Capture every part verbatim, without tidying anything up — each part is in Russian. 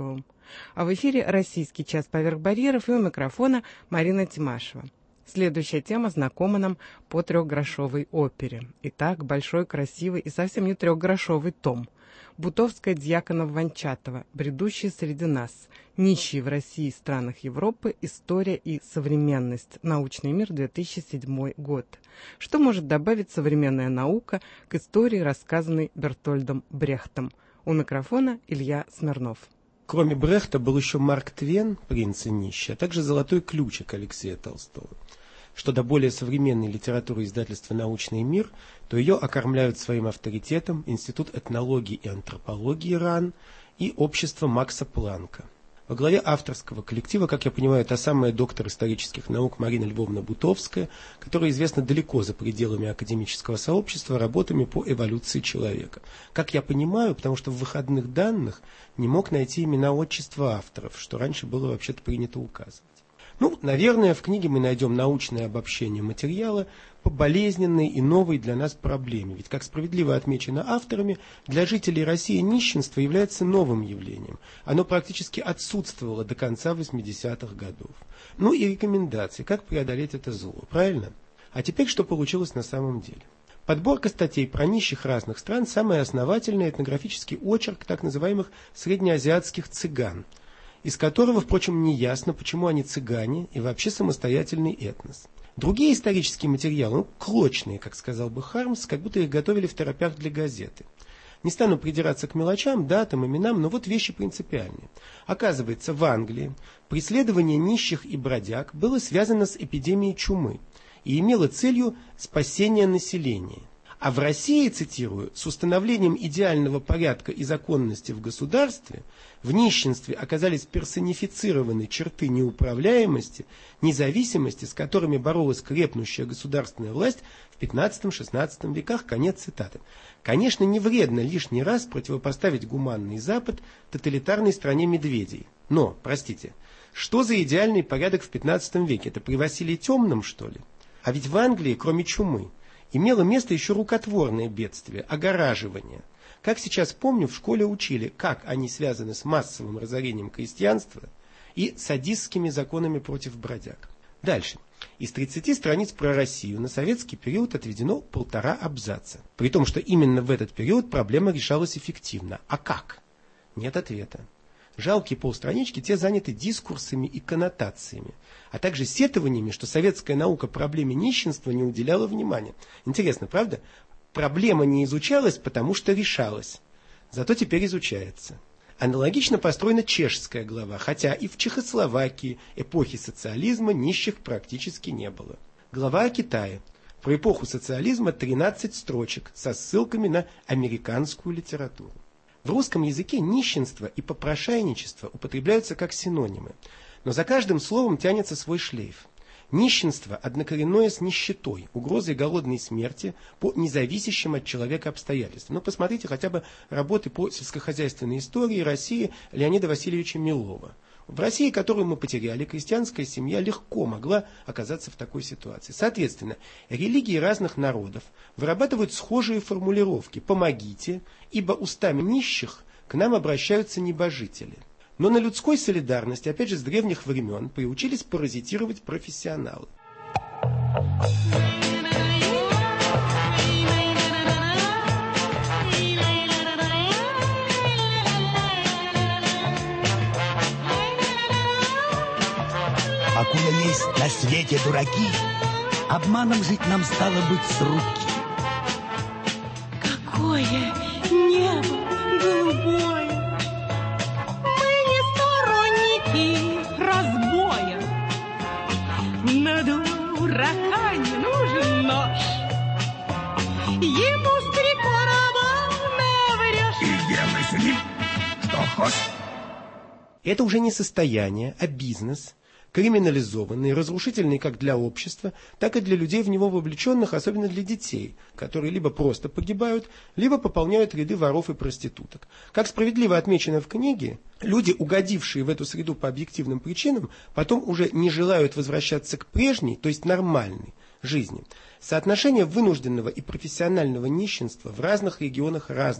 Терещенковым. А в эфире «Российский час поверх барьеров» и у микрофона Марина Тимашева. Следующая тема знакома нам по трехгрошовой опере. Итак, большой, красивый и совсем не трехгрошовый том. Бутовская, Дьяконов, Вончатова, бредущие среди нас, нищие в России и странах Европы, история и современность. Научный мир, две тысячи седьмой год. Что может добавить современная наука к истории, рассказанной Бертольдом Брехтом? У микрофона Илья Смирнов. Кроме Брехта был еще Марк Твен, «Принц и нищий», а также «Золотой ключик» Алексея Толстого. Что до более современной литературы издательства «Научный мир», то ее окормляют своим авторитетом Институт этнологии и антропологии РАН и Общество Макса Планка. Во главе авторского коллектива, как я понимаю, та самая доктор исторических наук Марина Львовна Бутовская, которая известна далеко за пределами академического сообщества работами по эволюции человека. Как я понимаю, потому что в выходных данных не мог найти имена отчества авторов, что раньше было вообще-то принято указывать. Ну, наверное, в книге мы найдем научное обобщение материала по болезненной и новой для нас проблеме. Ведь, как справедливо отмечено авторами, для жителей России нищенство является новым явлением. Оно практически отсутствовало до конца восьмидесятых годов. Ну и рекомендации, как преодолеть это зло, правильно? А теперь что получилось на самом деле? Подборка статей про нищих разных стран – самый основательный этнографический очерк так называемых среднеазиатских цыган, из которого, впрочем, не ясно, почему они цыгане и вообще самостоятельный этнос. Другие исторические материалы, ну, клочные, как сказал бы Хармс, как будто их готовили в торопях для газеты. Не стану придираться к мелочам, датам, именам, но вот вещи принципиальные. Оказывается, в Англии преследование нищих и бродяг было связано с эпидемией чумы и имело целью спасение населения. А в России, цитирую, с установлением идеального порядка и законности в государстве, в нищенстве оказались персонифицированы черты неуправляемости, независимости, с которыми боролась крепнущая государственная власть в пятнадцатом-шестнадцатом веках. Конец цитаты. Конечно, не вредно лишний раз противопоставить гуманный Запад тоталитарной стране медведей. Но, простите, что за идеальный порядок в пятнадцатом веке? Это при Василии Темном, что ли? А ведь в Англии, кроме чумы, имело место еще рукотворное бедствие – огораживание. Как сейчас помню, в школе учили, как они связаны с массовым разорением крестьянства и садистскими законами против бродяг. Дальше. Из тридцати страниц про Россию на советский период отведено полтора абзаца. При том, что именно в этот период проблема решалась эффективно. А как? Нет ответа. Жалкие полстранички те заняты дискурсами и коннотациями, а также сетованиями, что советская наука проблеме нищенства не уделяла внимания. Интересно, правда? Проблема не изучалась, потому что решалась. Зато теперь изучается. Аналогично построена чешская глава, хотя и в Чехословакии эпохи социализма нищих практически не было. Глава о Китае. Про эпоху социализма тринадцать строчек со ссылками на американскую литературу. В русском языке нищенство и попрошайничество употребляются как синонимы, но за каждым словом тянется свой шлейф. Нищенство однокоренное с нищетой, угрозой голодной смерти по независящим от человека обстоятельствам. Ну, посмотрите хотя бы работы по сельскохозяйственной истории России Леонида Васильевича Милова. В России, которую мы потеряли, крестьянская семья легко могла оказаться в такой ситуации. Соответственно, религии разных народов вырабатывают схожие формулировки «помогите», ибо устами нищих к нам обращаются небожители. Но на людской солидарности, опять же, с древних времен приучились паразитировать профессионалы. Покуда есть на свете дураки, обманом жить нам стало быть с руки. Какое небо голубое! Мы не сторонники разбоя. На дурака не нужен нож. Ему с три короба наврешь. И делай с ним, что хочешь. Это уже не состояние, а бизнес, криминализованный, разрушительный как для общества, так и для людей в него вовлеченных, особенно для детей, которые либо просто погибают, либо пополняют ряды воров и проституток. Как справедливо отмечено в книге, люди, угодившие в эту среду по объективным причинам, потом уже не желают возвращаться к прежней, то есть нормальной жизни. Соотношение вынужденного и профессионального нищенства в разных регионах разное.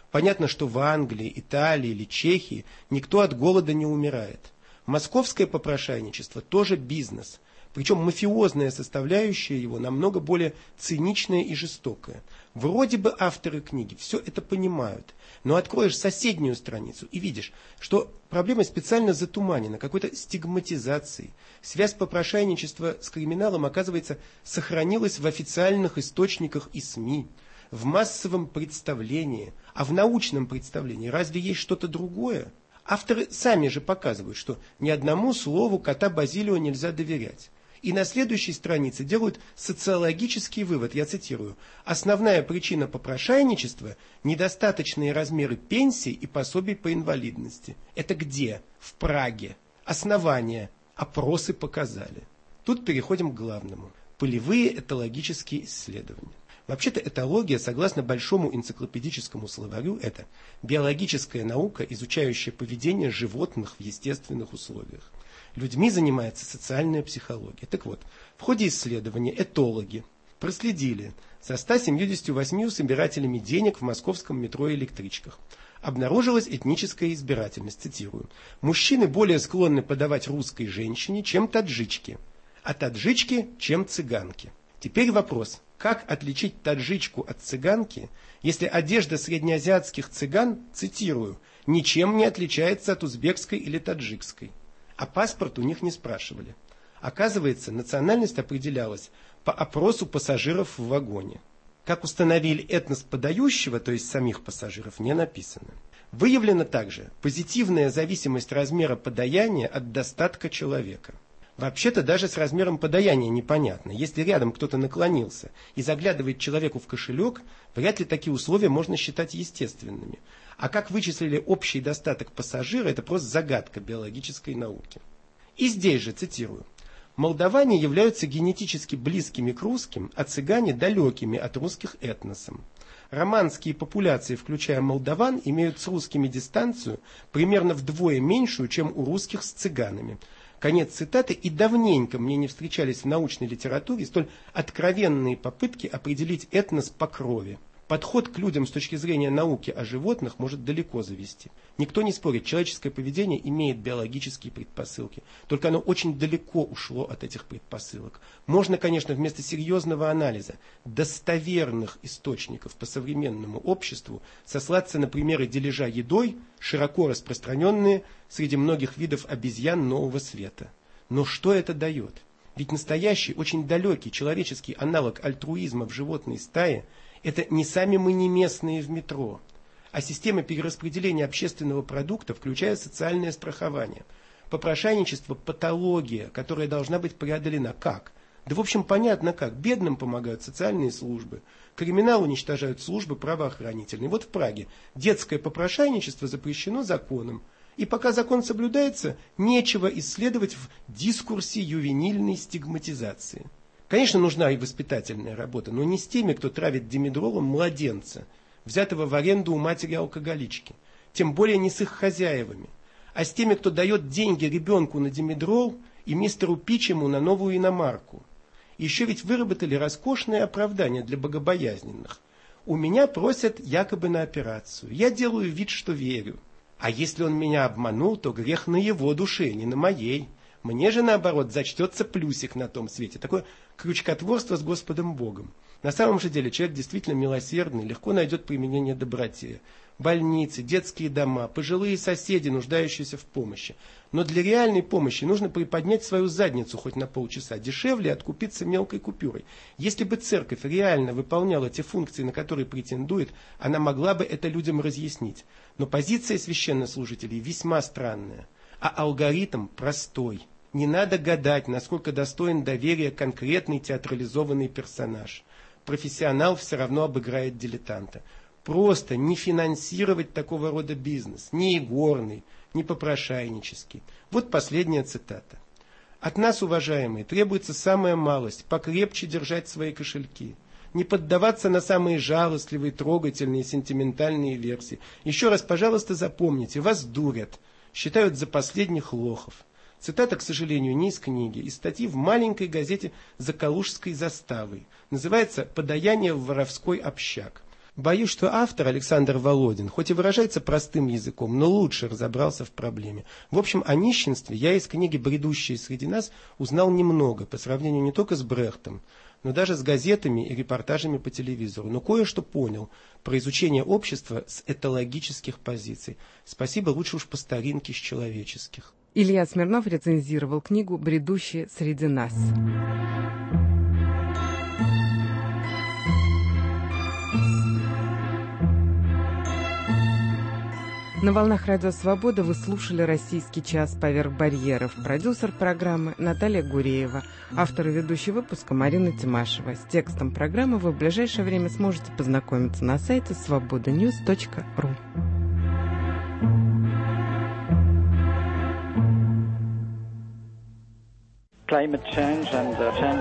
Понятно, что в Англии, Италии или Чехии никто от голода не умирает. Московское попрошайничество тоже бизнес. Причем мафиозная составляющая его намного более циничная и жестокая. Вроде бы авторы книги все это понимают, но откроешь соседнюю страницу и видишь, что проблема специально затуманена какой-то стигматизацией. Связь попрошайничества с криминалом, оказывается, сохранилась в официальных источниках и СМИ, в массовом представлении. А в научном представлении разве есть что-то другое? Авторы сами же показывают, что ни одному слову кота Базилио нельзя доверять. И на следующей странице делают социологический вывод, я цитирую: «Основная причина попрошайничества – недостаточные размеры пенсий и пособий по инвалидности». Это где? В Праге. Основания. Опросы показали. Тут переходим к главному. Полевые этологические исследования. Вообще-то этология, согласно большому энциклопедическому словарю, это биологическая наука, изучающая поведение животных в естественных условиях. Людьми занимается социальная психология. Так вот, в ходе исследования этологи проследили за ста семьюдесятью восьмью собирателями денег в московском метро и электричках. Обнаружилась этническая избирательность, цитирую: «Мужчины более склонны подавать русской женщине, чем таджички, а таджички, чем цыганки». Теперь вопрос: как отличить таджичку от цыганки, если одежда среднеазиатских цыган, цитирую, ничем не отличается от узбекской или таджикской? А паспорт у них не спрашивали. Оказывается, национальность определялась по опросу пассажиров в вагоне. Как установили этнос подающего, то есть самих пассажиров, не написано. Выявлена также позитивная зависимость размера подаяния от достатка человека. Вообще-то даже с размером подаяния непонятно. Если рядом кто-то наклонился и заглядывает человеку в кошелек, вряд ли такие условия можно считать естественными. А как вычислили общий достаток пассажира, это просто загадка биологической науки. И здесь же, цитирую: «Молдаване являются генетически близкими к русским, а цыгане далекими от русских этносом. Романские популяции, включая молдаван, имеют с русскими дистанцию примерно вдвое меньшую, чем у русских с цыганами». Конец цитаты. И давненько мне не встречались в научной литературе столь откровенные попытки определить этнос по крови. Подход к людям с точки зрения науки о животных может далеко завести. Никто не спорит, человеческое поведение имеет биологические предпосылки. Только оно очень далеко ушло от этих предпосылок. Можно, конечно, вместо серьезного анализа достоверных источников по современному обществу сослаться на примеры дележа едой, широко распространенные среди многих видов обезьян нового света. Но что это дает? Ведь настоящий, очень далекий человеческий аналог альтруизма в животной стае – это не сами мы не местные в метро, а система перераспределения общественного продукта, включая социальное страхование. Попрошайничество – патология, которая должна быть преодолена. Как? Да в общем понятно как. Бедным помогают социальные службы, криминал уничтожают службы правоохранительные. Вот в Праге детское попрошайничество запрещено законом. И пока закон соблюдается, нечего исследовать в дискурсе ювенильной стигматизации. Конечно, нужна и воспитательная работа, но не с теми, кто травит димедролом младенца, взятого в аренду у матери-алкоголички, тем более не с их хозяевами, а с теми, кто дает деньги ребенку на димедрол и мистеру Пичему на новую иномарку. Еще ведь выработали роскошное оправдание для богобоязненных. У меня просят якобы на операцию, я делаю вид, что верю. А если он меня обманул, то грех на его душе, не на моей. Мне же, наоборот, зачтется плюсик на том свете. Такое крючкотворство с Господом Богом. На самом же деле человек действительно милосердный, легко найдет применение доброте. Больницы, детские дома, пожилые соседи, нуждающиеся в помощи. Но для реальной помощи нужно приподнять свою задницу хоть на полчаса. Дешевле откупиться мелкой купюрой. Если бы церковь реально выполняла те функции, на которые претендует, она могла бы это людям разъяснить. Но позиция священнослужителей весьма странная. А алгоритм простой. Не надо гадать, насколько достоин доверия конкретный театрализованный персонаж. Профессионал все равно обыграет дилетанта. Просто не финансировать такого рода бизнес. Ни игорный, ни попрошайнический. Вот последняя цитата. От нас, уважаемые, требуется самая малость, покрепче держать свои кошельки. Не поддаваться на самые жалостливые, трогательные, сентиментальные версии. Еще раз, пожалуйста, запомните, вас дурят. Считают за последних лохов. Цитата, к сожалению, не из книги, из статьи в маленькой газете «За Калужской заставой». Называется «Подаяние в воровской общак». Боюсь, что автор Александр Володин, хоть и выражается простым языком, но лучше разобрался в проблеме. В общем, о нищенстве я из книги «Бредущие среди нас» узнал немного, по сравнению не только с Брехтом, но даже с газетами и репортажами по телевизору. Но кое-что понял про изучение общества с этологических позиций. Спасибо, лучше уж по старинке с человеческих. Илья Смирнов рецензировал книгу «Бредущие среди нас». На волнах Радио Свобода вы слушали «Российский час поверх барьеров». Продюсер программы Наталья Гуреева. Автор и ведущий выпуска Марина Тимашева. С текстом программы вы в ближайшее время сможете познакомиться на сайте свобода ньюс точка ру. Climate change and uh, change